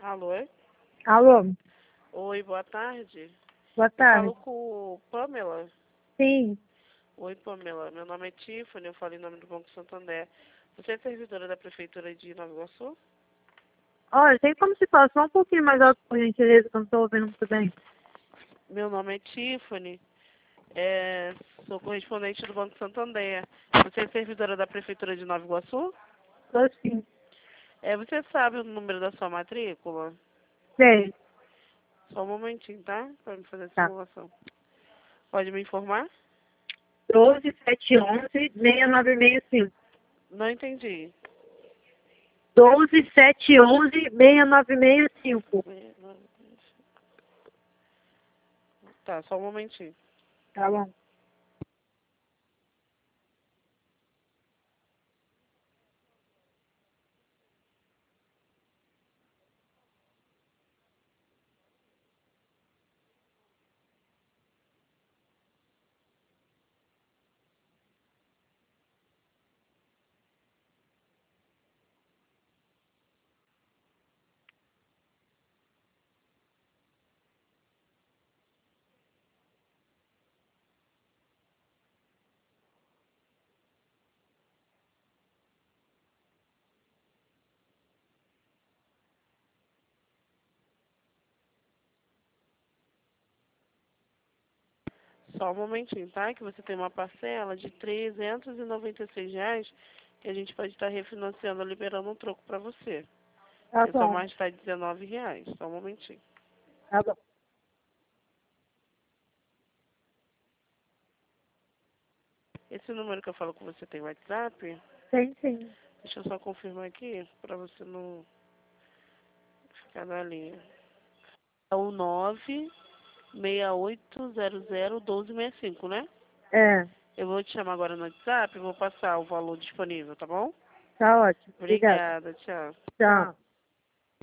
Alô? Alô, Oi, boa tarde. boa Eu tarde. falo com Pamela. Sim. Oi, Pamela. Meu nome é Tiffany, eu falo em nome do Banco Santander. Você é servidora da Prefeitura de Nova Iguaçu? Olha, tem como se fala só um pouquinho mais alto, por gentileza, que eu não estou ouvindo muito bem. Meu nome é Tiffany, sou correspondente do Banco Santander. Você é servidora da Prefeitura de Nova Iguaçu? Tô sim. Você sabe o número da sua matrícula? Sei. Só um momentinho, tá? Para me fazer a Tá. simulação. Pode me informar? 12711-6965. Não entendi. 12711-6965. Tá, só um momentinho. Tá bom. Só um momentinho, tá? Que você tem uma parcela de R$ 396 que a gente pode estar refinanciando, liberando um troco para você. Tá É só bom. mais estar R$ 19. Só um momentinho. Tá bom. Esse número que eu falo com você tem WhatsApp? Tem sim. Deixa eu só confirmar aqui para você não ficar na linha. É o 968001265, né? É, Eu vou te chamar agora no WhatsApp e vou passar o valor disponível, tá bom? tá ótimo. Obrigada. Obrigada, tchau. Tchau.